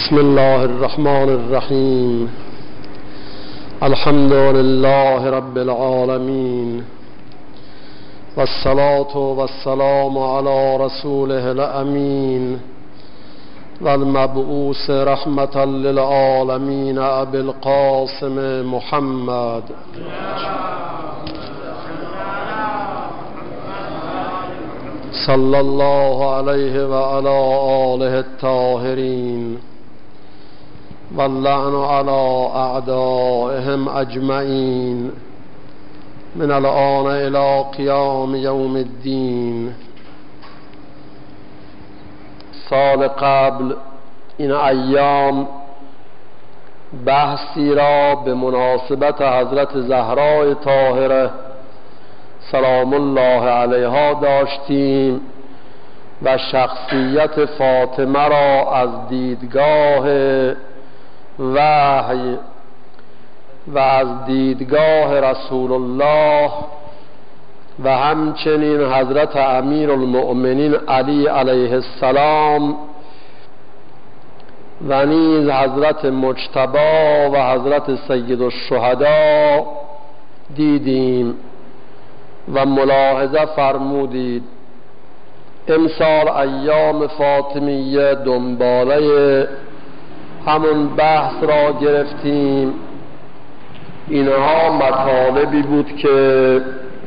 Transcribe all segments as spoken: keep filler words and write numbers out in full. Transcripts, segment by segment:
بسم الله الرحمن الرحیم. الحمد لله رب العالمین والصلاة والسلام على رسوله الامین والمبعوث رحمة للعالمین ابی القاسم محمد صلی الله علیه و علی آله الطاهرین واللعن على اعدائهم اجمعین من الآن الى قیام یوم الدین. سال قبل این ایام بحثی را به مناسبت حضرت زهرای طاهره سلام الله علیها داشتیم و شخصیت فاطمه را از دیدگاه وحی و از دیدگاه رسول الله و همچنین حضرت امیر المؤمنین علی علیه السلام و نیز حضرت مجتبی و حضرت سید الشهدا دیدیم و ملاحظه فرمودید امسال ایام فاطمیه دنباله همون بحث را گرفتیم. اینها مطالبی بود که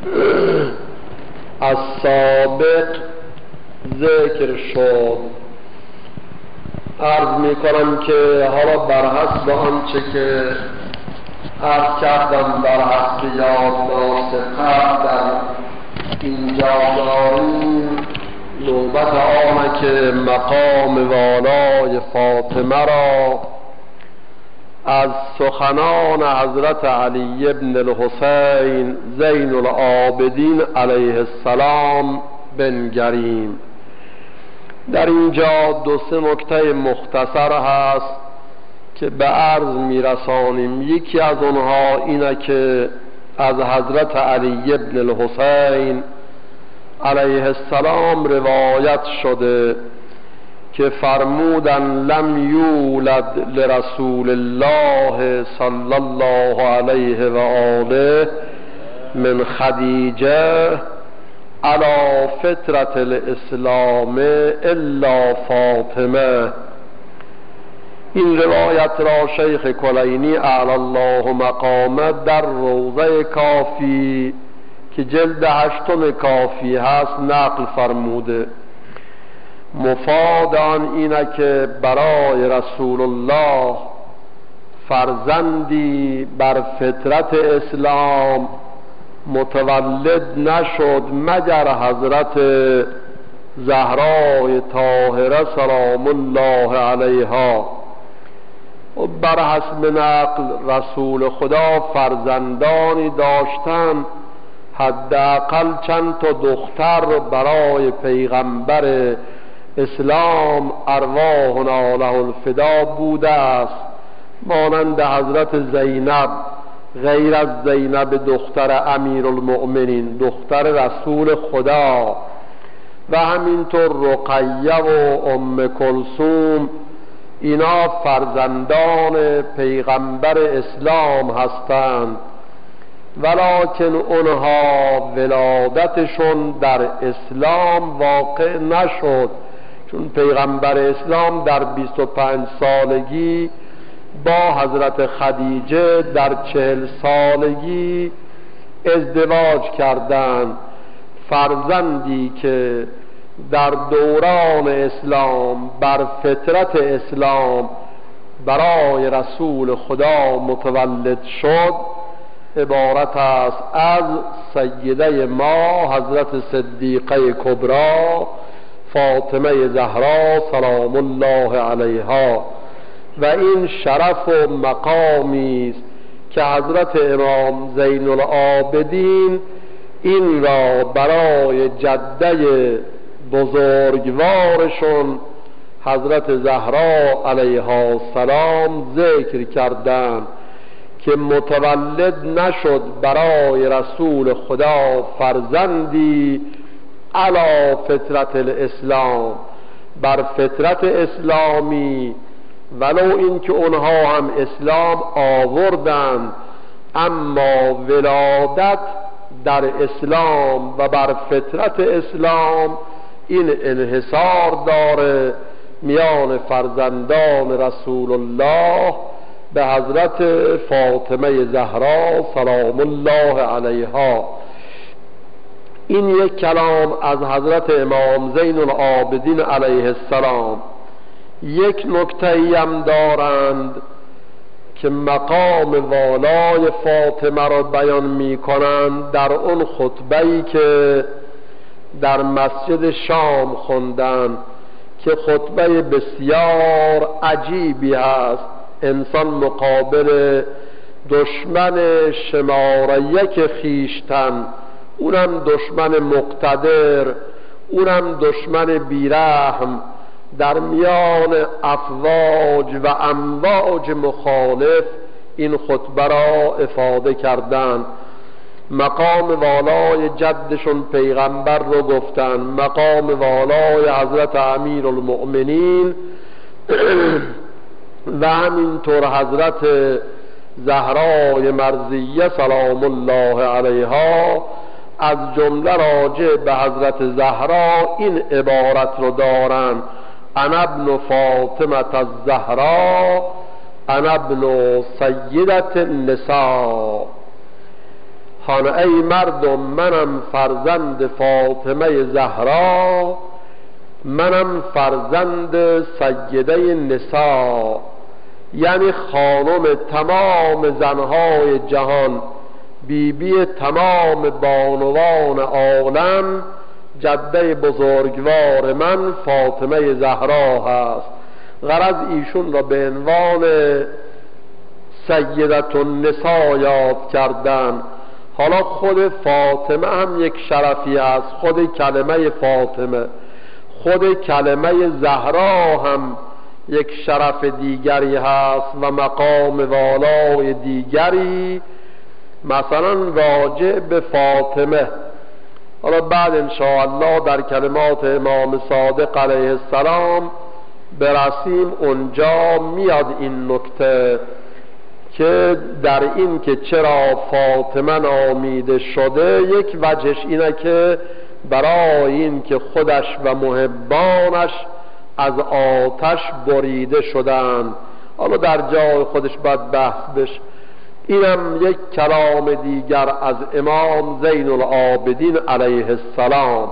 از سابق ذکر شد. عرض می کنم که حالا بر حسب آنچه که عرض کردم بر حسب یادداشت قبل در اینجا داریم، نوبت آنه که مقام والای فاطمه را از سخنان حضرت علی ابن الحسین زین العابدین علیه السلام بنگریم. در اینجا دو سه نکته مختصر هست که به عرض میرسانیم. یکی از اونها اینه که از حضرت علی ابن الحسین علیه السلام روایت شده که فرمودن لم یولد لرسول الله صلی الله علیه و آله من خدیجه علی فطرة الاسلام الا فاطمه. این روایت را شیخ کلینی اعلی الله مقامه در روضه کافی که جلد هشتم کافی هست نقل فرموده. مفاد آن اینه که برای رسول الله فرزندی بر فطرت اسلام متولد نشد مگر حضرت زهرای طاهره سلام الله علیها. و بر حسب نقل رسول خدا فرزندانی داشتن، حداقل چند تا دختر برای پیغمبر اسلام ارواحنا له الفدا بوده است، مانند حضرت زینب غیر از زینب دختر امیر المؤمنین دختر رسول خدا، و همینطور رقیه و ام کلثوم، اینا فرزندان پیغمبر اسلام هستند، ولکن اونها ولادتشون در اسلام واقع نشد، چون پیغمبر اسلام در بیست و پنج سالگی با حضرت خدیجه در چهل سالگی ازدواج کردند. فرزندی که در دوران اسلام بر فطرت اسلام برای رسول خدا متولد شد عبارت است از سیده ما حضرت صدیقه کبری فاطمه زهرا سلام الله علیها. و این شرف و مقامی است که حضرت امام زین العابدین این را برای جده بزرگوارشون حضرت زهرا علیها السلام ذکر کردند که متولد نشد برای رسول خدا فرزندی علی فطرت الاسلام بر فطرت اسلامی ولو این که اونها هم اسلام آوردند، اما ولادت در اسلام و بر فطرت اسلام این انحصار داره میان فرزندان رسول الله به حضرت فاطمه زهرا سلام الله علیها. این یک کلام از حضرت امام زین العابدین علیه السلام. یک نکته‌ای هم دارند که مقام والای فاطمه را بیان می کنند در اون خطبه‌ای که در مسجد شام خوندند که خطبه بسیار عجیبی هست. انسان مقابل دشمن شماره یک خویشتن، اونم دشمن مقتدر، اونم دشمن بیرحم، در میان افواج و امواج مخالف این خطبه را افاده کردند. مقام والای جدشون پیغمبر رو گفتن، مقام والای حضرت امیر المؤمنین و همینطور حضرت زهرای مرضیه سلام الله علیها. از جمله راجع به حضرت زهرا این عبارت رو دارن: انا ابن فاطمه الزهرا انا ابن سیدت النساء. هان ای مردم، منم فرزند فاطمه زهرا، منم فرزند سیده نساء، یعنی خانم تمام زنهای جهان، بیبی بی تمام بانوان عالم، جده بزرگوار من فاطمه زهرا هست. غرض ایشون را به عنوان سیدت النساء یاد کردن. حالا خود فاطمه هم یک شرفی است، خود کلمه فاطمه، خود کلمه زهرا هم یک شرف دیگری هست و مقام والای دیگری، مثلا راجع به فاطمه. حالا بعد انشاءالله در کلمات امام صادق علیه السلام برسیم، اونجا میاد این نکته که در این که چرا فاطمه نامیده شده، یک وجهش اینه که برای این که خودش و محبانش از آتش بریده شدند. حالا در جای خودش باید بحث بشه. اینم یک کلام دیگر از امام زین العابدین علیه السلام.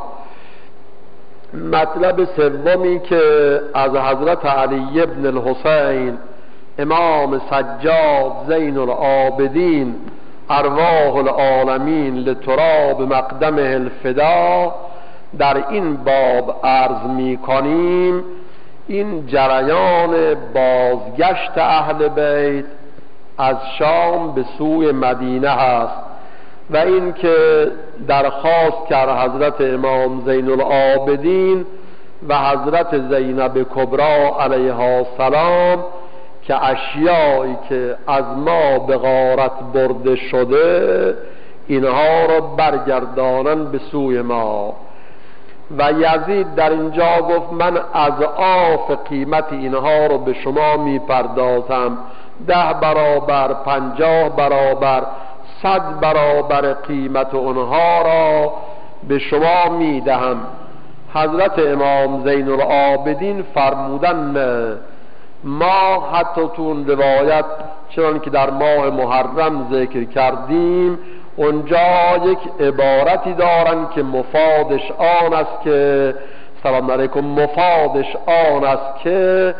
مطلب سومی که از حضرت علی ابن الحسین امام سجاد زین العابدین ارواح العالمین لتراب مقدمه الفدا در این باب عرض می کنیم، این جریان بازگشت اهل بیت از شام به سوی مدینه هست و این که درخواست کرد حضرت امام زین العابدین و حضرت زینب کبرا علیها السلام که اشیایی که از ما به غارت برده شده اینها را برگردانن به سوی ما. و یزید در اینجا گفت من اضعاف قیمت اینها رو به شما میپردازم، ده برابر، پنجاه برابر، صد برابر قیمت اونها را به شما میدهم. حضرت امام زین العابدین فرمودن نه، ما حتی تو اون روایت چنان که در ماه محرم ذکر کردیم اونجا یک عبارتی دارن که مفادش آن است که سلام علیکم مفادش آن است که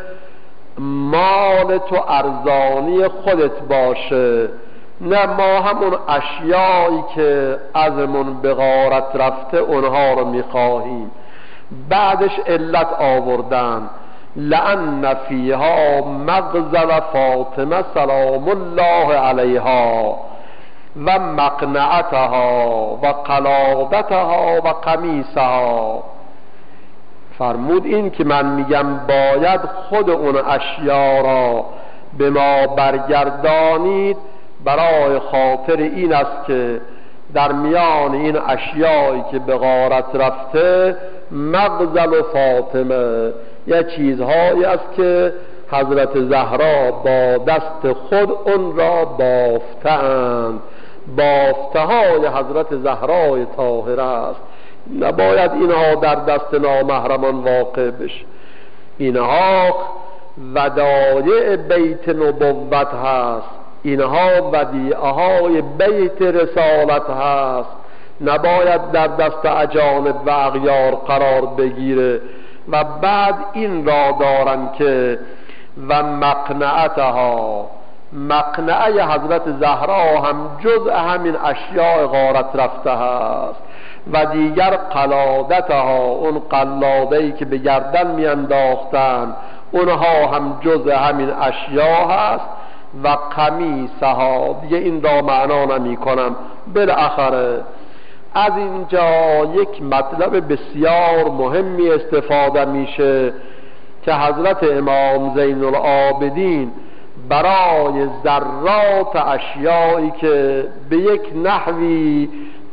مال تو ارزانی خودت باشه، نه ما همون اشیایی که ازمون به غارت رفته اونها رو میخواهیم. بعدش علت آوردن لأن فیها مغزل فاطمه سلام الله علیها و مقنعتها و قلادتها و قمیصها. فرمود این که من میگم باید خود اون اشیا را به ما برگردانید برای خاطر این است که در میان این اشیایی که به غارت رفته مغزل و فاطمه یه چیزهایی است که حضرت زهرا با دست خود اون را بافتند. بافته های حضرت زهرای طاهره است، نباید اینها در دست نامحرمان واقع بشه. اینها ودایع بیت نبوت هست، اینها ودیعه های بیت رسالت هست، نباید در دست اجانب و اغیار قرار بگیره. و بعد این را دارن که و مقنعتها، مقنعه حضرت زهرا هم جزء همین اشیاء غارت رفته هست. و دیگر قلادتها، اون قلاده‌ای که به گردن میانداختن، اونها هم جزء همین اشیاء هست. و قمیصها، دیگه این را معنا نمی کنم. بالاخره از اینجا یک مطلب بسیار مهمی استفاده میشه که حضرت امام زین العابدین برای ذرات اشیایی که به یک نحوی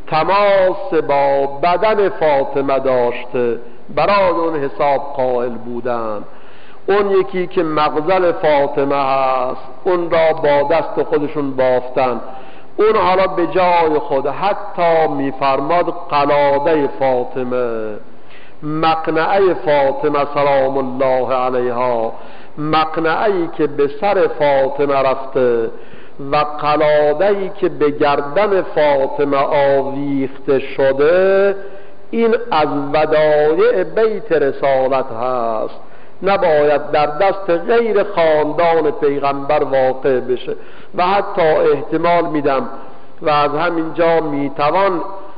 تماس با بدن فاطمه داشته برای اون حساب قائل بودن. اون یکی که مغزل فاطمه هست، اون را با دست خودشون بافتن. اون حالا به جای خود حتی میفرماد قلاده فاطمه، مقنعه فاطمه سلام الله علیها، مقنعه‌ای که به سر فاطمه رفته و قلاده‌ای که به گردن فاطمه آویخته شده، این از ودایع بیت رسالت هست، نباید در دست غیر خاندان پیغمبر واقع بشه. و حتی احتمال میدم و از همینجا میتوان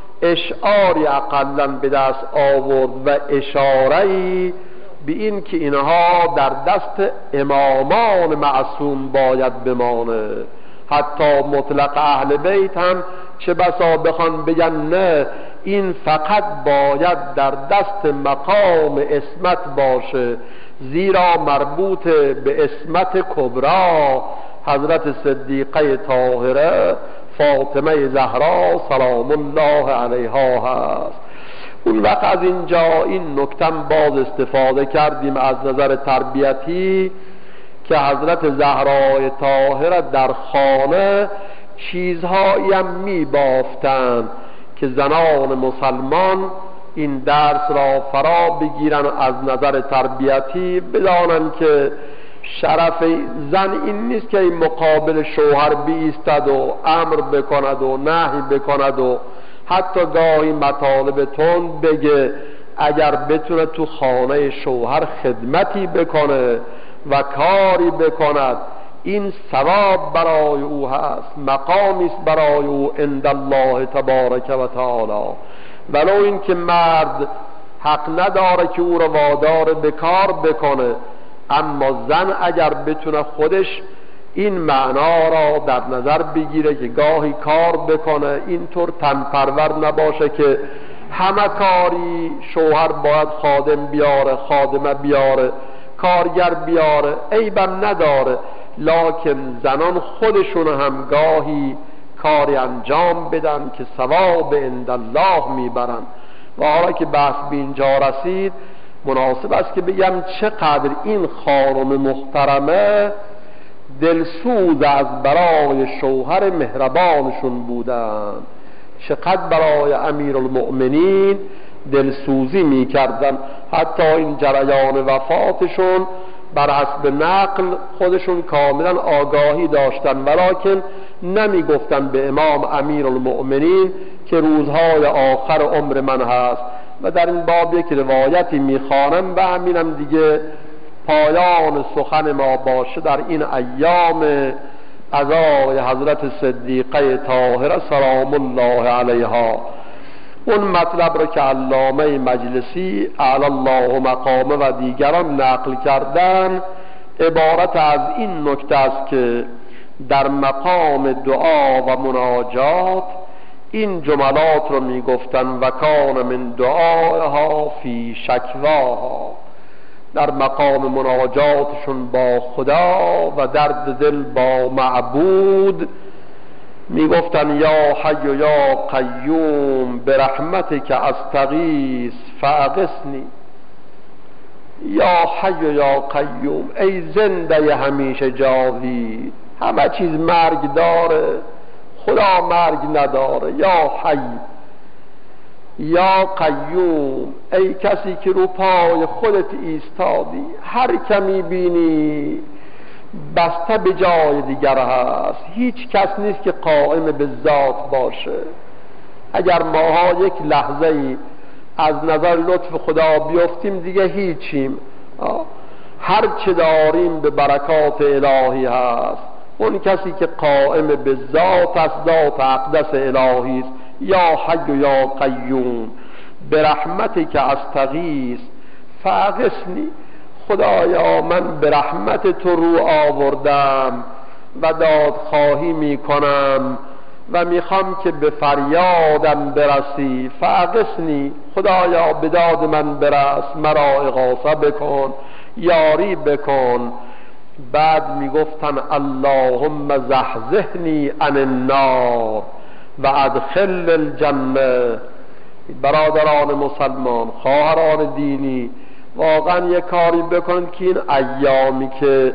اشعاری اقلا به دست آورد و اشاره‌ای به این که اینها در دست امامان معصوم باید بمانه. حتی مطلق اهل بیت هم چه بسا بخوان بگن نه، این فقط باید در دست مقام عصمت باشه، زیرا مربوط به عصمت کبرا حضرت صدیقه طاهره فاطمه زهرا سلام الله علیها هست. اون وقت از اینجا این نکتم باز استفاده کردیم از نظر تربیتی که حضرت زهرای طاهره در خانه چیزهایی هم می بافتند که زنان مسلمان این درس را فرا بگیرن، از نظر تربیتی بدانن که شرف زن این نیست که این مقابل شوهر بیستد و امر بکند و نهی بکند و حتی گاهی مطالب تند بگه. اگر بتونه تو خانه شوهر خدمتی بکنه و کاری بکند، این ثواب برای او هست، مقامی است برای او عند الله تبارک و تعالی. ولو این که مرد حق نداره که او را وادار به کار بکنه، اما زن اگر بتونه خودش این معنا را در نظر بگیره که گاهی کار بکنه، اینطور تنپرور نباشه که همه کاری شوهر باید خادم بیاره، خادمه بیاره، کارگر بیاره، عیبم نداره، لکن زنان خودشون هم گاهی کاری انجام بدن که ثواب عند الله میبرن. و حالا که بحث به اینجا رسید، مناسب است که بگم چقدر این خانم محترمه دلسوز از برای شوهر مهربانشون بودن، چقدر برای امیر المؤمنین دلسوزی میکردن. حتی این جریان وفاتشون بر حسب نقل خودشون کاملا آگاهی داشتن، ولکن نمی گفتن به امام امیر المؤمنین که روزهای آخر عمر من هست. و در این باب یک روایتی میخوانم و همینم دیگه پایان سخن ما باشه در این ایام عزای حضرت صدیقه طاهره سلام الله علیها. اون مطلب رو که علامه مجلسی اعلی الله مقامه و دیگران نقل کردن عبارت از این نکته است که در مقام دعا و مناجات این جملات رو می گفتن و کان من دعاها فی شکواها، در مقام مناجاتشون با خدا و درد دل با معبود می گفتن یا حی و یا قیوم برحمتک استغیث فاغثنی. یا حی یا قیوم، ای زنده همیشه جاوید. همه چیز مرگ داره، خدا مرگ نداره. یا حی یا قیوم، ای کسی که رو پای خودت ایستادی، هر کمی بینی بسته به جای دیگر هست، هیچ کس نیست که قائم به ذات باشه. اگر ماها یک لحظه ای از نظر لطف خدا بیفتیم دیگه هیچیم، هر چه داریم به برکات الهی هست. اون کسی که قائم به ذات است، ذات اقدس الهی است. یا حی یا قیوم برحمتی که استغیث فاغثنی، خدایا من به رحمت تو رو آوردم و دادخواهی می کنم و میخوام که به فریادم برسی. فاغثنی، خدایا به داد من برس، مرا اغاثه بکن، یاری بکن. بعد میگفتن اللهم زحزحنی عن النار و ادخل الجنه. برادران مسلمان، خواهران دینی، واقعا یک کاری بکنید که این ایامی که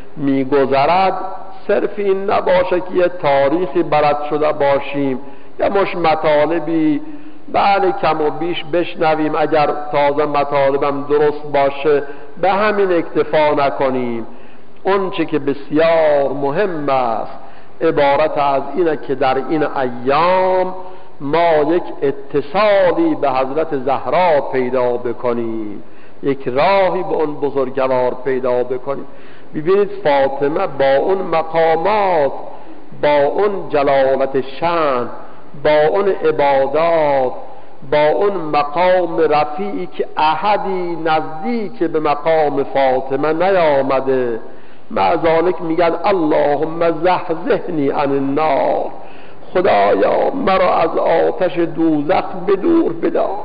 میگذرد صرف این نباشه که یه تاریخی برد شده باشیم، یا مش مطالبی بله کم و بیش بشنویم، اگر تازه مطالبم درست باشه به همین اکتفا نکنیم. اون چه که بسیار مهم است عبارت از اینه که در این ایام ما یک اتصالی به حضرت زهرا پیدا بکنیم، یک راهی به اون بزرگوار پیدا بکنیم. ببینید فاطمه با اون مقامات، با اون جلالت شأن، با اون عبادات، با اون مقام رفیعی که احدی نزدیک به مقام فاطمه نیامده، مع ذالک میگن اللهم زحزحنی عن النار، خدایا مرا از آتش دوزخ بدور بدار،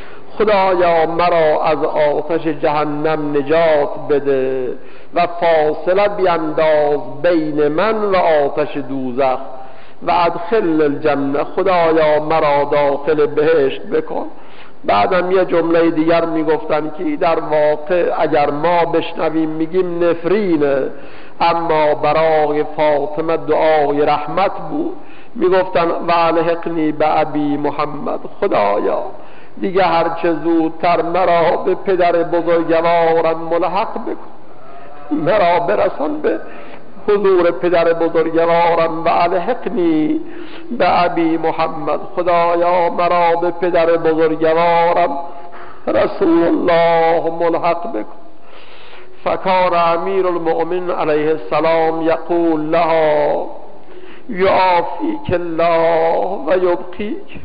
خدایا مرا از آتش جهنم نجات بده و فاصله بینداز بین من و آتش دوزخ و ادخل الجنه، خدایا مرا داخل بهشت بکن. بعدم یه جمله دیگر میگفتن که در واقع اگر ما بشنویم میگیم نفرینه، اما برای فاطمه دعای رحمت بود. میگفتن و الحقنی به ابی محمد، خدایا دیگه هرچه زودتر مرا به پدر بزرگوارم ملحق بکن، مرا برسان به حضور پدر بزرگوارم. و الحقنی به ابی محمد، خدایا مرا به پدر بزرگوارم رسول الله ملحق بکن. فکان امیر المؤمنین علیه السلام یقول لها یعافیک الله و یبقیک.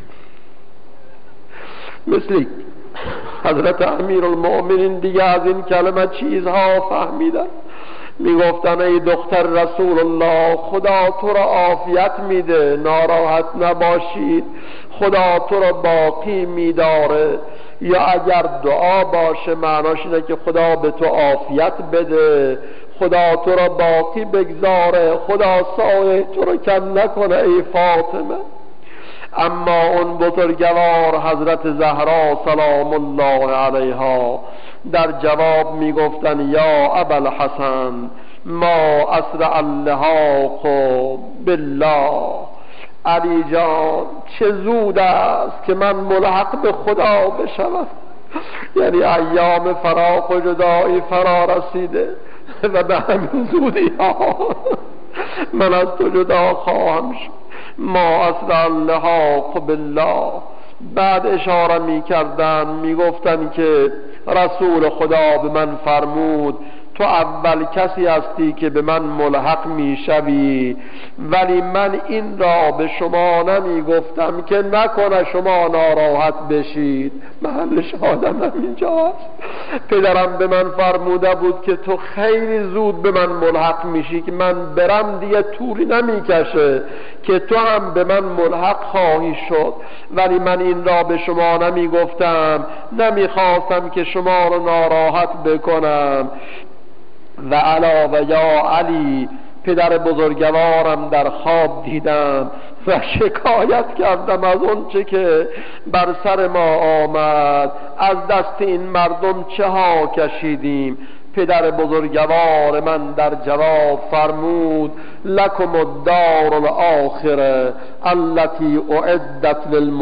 مثلی حضرت امیر المؤمنین دیگه از این کلمه چیزها فهمیدن، میگفتن ای دختر رسول الله، خدا تو را عافیت میده، ناراحت نباشید، خدا تو را باقی میداره. یا اگر دعا باشه معناش اینه که خدا به تو عافیت بده، خدا تو را باقی بگذاره، خدا سایه تو را کم نکنه ای فاطمه. اما اون بزرگوار حضرت زهرا سلام الله علیها در جواب میگفتن یا ابوالحسن ما اسرع اللحاق بالله، علی جان چه زود است که من ملحق به خدا بشوم. یعنی ایام فراق و جدایی فرا رسیده و به همین زودی ها من از تو جدا خواهم شد. ما اسرع اللحاق بالله. بعد اشاره می کردن می گفتن که رسول خدا به من فرمود تو اول کسی هستی که به من ملحق می شوی، ولی من این را به شما نمی گفتم که نکنه شما ناراحت بشید. محل شهادم همینجا هست. پدرم به من فرموده بود که تو خیلی زود به من ملحق میشی که من برم دیگه طولی نمی کشه که تو هم به من ملحق خواهی شد، ولی من این را به شما نمی گفتم، نمی خواستم که شما رو ناراحت بکنم. و علاوه یا علی پدر بزرگوارم در خواب دیدم و شکایت کردم از اون چه که بر سر ما آمد، از دست این مردم چه ها کشیدیم. پدر بزرگوار من در جواب فرمود لکم الدار الاخره التي اعدت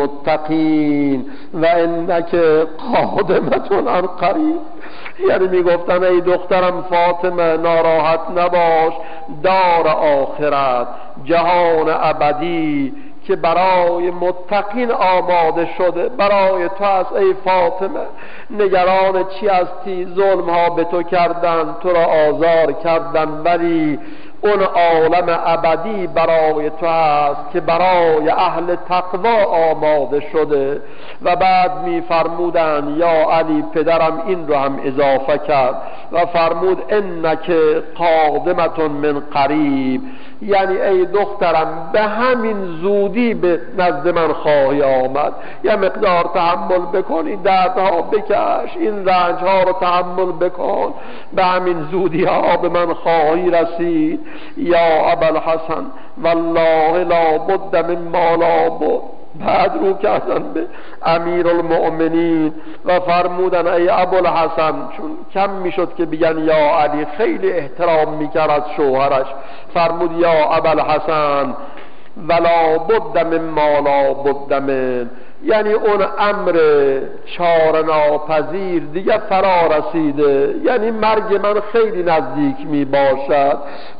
للمتقین و انک قادمتون عن قریب. یعنی میگفتن ای دخترم فاطمه ناراحت نباش، دار آخرت، جهان ابدی که برای متقین آماده شده برای تو است ای فاطمه. نگران چی هستی؟ ظلم ها به تو کردن، تو را آزار کردن، ولی اون عالم ابدی برای تو است که برای اهل تقوا آماده شده. و بعد می فرمودن یا علی، پدرم این رو هم اضافه کرد و فرمود انک قادمتون من قریب، یعنی ای دخترم به همین زودی به نزد من خواهی آمد. یه مقدار تحمل بکنی، دردها بکش، این رنجها رو تحمل بکن، به همین زودی ها به من خواهی رسید. یا ابوالحسن والله لا بد مما لا بد. بعد رو کردن به امیر المؤمنین و فرمودن ای ابوالحسن، چون کم میشد که بگن یا علی، خیلی احترام میکرد از شوهرش، فرمود یا ابوالحسن ولا بد مما لا بد من، یعنی اون امر چاره ناپذیر دیگه فرا رسیده، یعنی مرگ من خیلی نزدیک می باشد.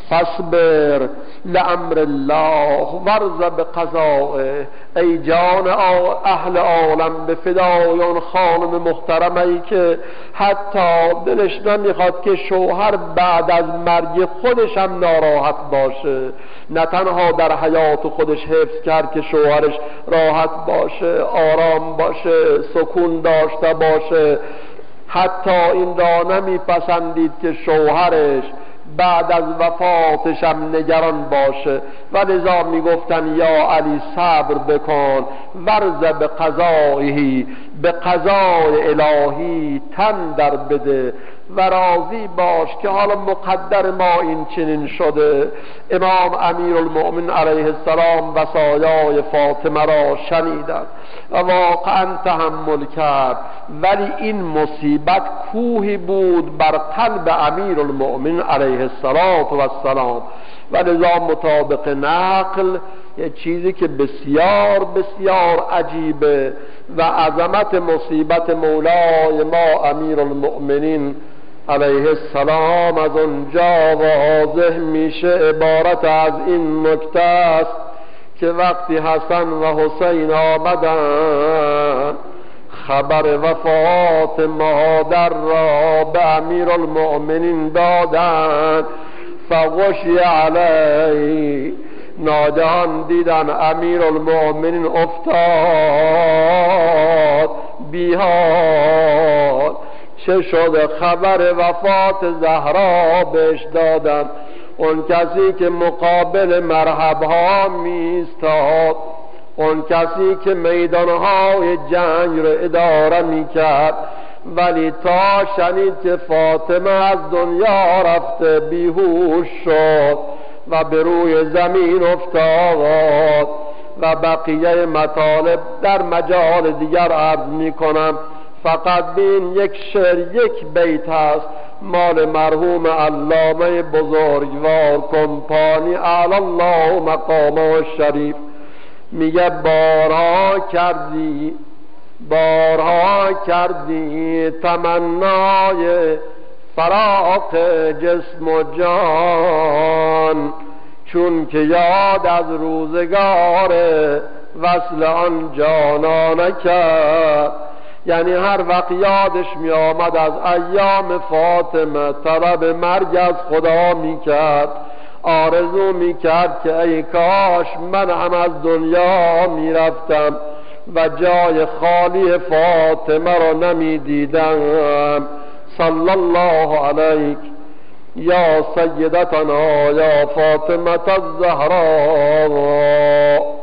فاصبر لامر الله ورض بقضائه. ای جان اهل عالم به فدای اون خانم محترمه ای که حتی دلش نمیخواد که شوهر بعد از مرگ خودش هم ناراحت باشه، نه تنها در حیات خودش حفظ کرد که شوهرش راحت باشه، آرام باشه، سکون داشته باشه، حتی این را نمیپسندید که شوهرش بعد از وفاتش هم نگران باشه. و لذا میگفتن یا علی صبر بکن، ورز به قضایه، به قضای الهی تن در بده و راضی باش که حالا مقدر ما این چنین شده. امام امیر المؤمن علیه السلام وصایای فاطمه را شنیدند و واقعا تحمل کرد، ولی این مصیبت کوهی بود بر قلب امیر المؤمن علیه السلام و لذا مطابق نقل یه چیزی که بسیار بسیار عجیبه و عظمت مصیبت مولای ما امیر المؤمنین علیه السلام از اونجا واضح میشه. عبارت از این نکته است که وقتی حسن و حسین آمدن خبر وفات مادر را به امیر المؤمنین دادن، فغشی علی، ناگهان دیدن امیر المؤمنین افتاد بیحال. چه شده؟ خبر وفات زهرا بهش دادن. اون کسی که مقابل مرحبها میستاد، اون کسی که میدانهای جنگ رو اداره میکرد، ولی تا شنید که فاطمه از دنیا رفته بیهوش شد و به روی زمین افتاد. و بقیه مطالب در مجال دیگر عرض میکنم، فقط بین یک شعر، یک بیت هست مال مرحوم علامه بزرگوار کمپانی اعلی الله مقامه شریف، میگه بارها کردی بارها کردی تمنای فراق جسم و جان، چون که یاد از روزگار وصل آن جانانه کرد. یعنی هر وقت یادش می آمد از ایام فاطمه طلب مرگ از خدا می کرد، آرزو می کرد که ای کاش من هم از دنیا می رفتم و جای خالی فاطمه را نمی دیدم. صلی الله علیک یا سیدتنا یا فاطمه الزهراء.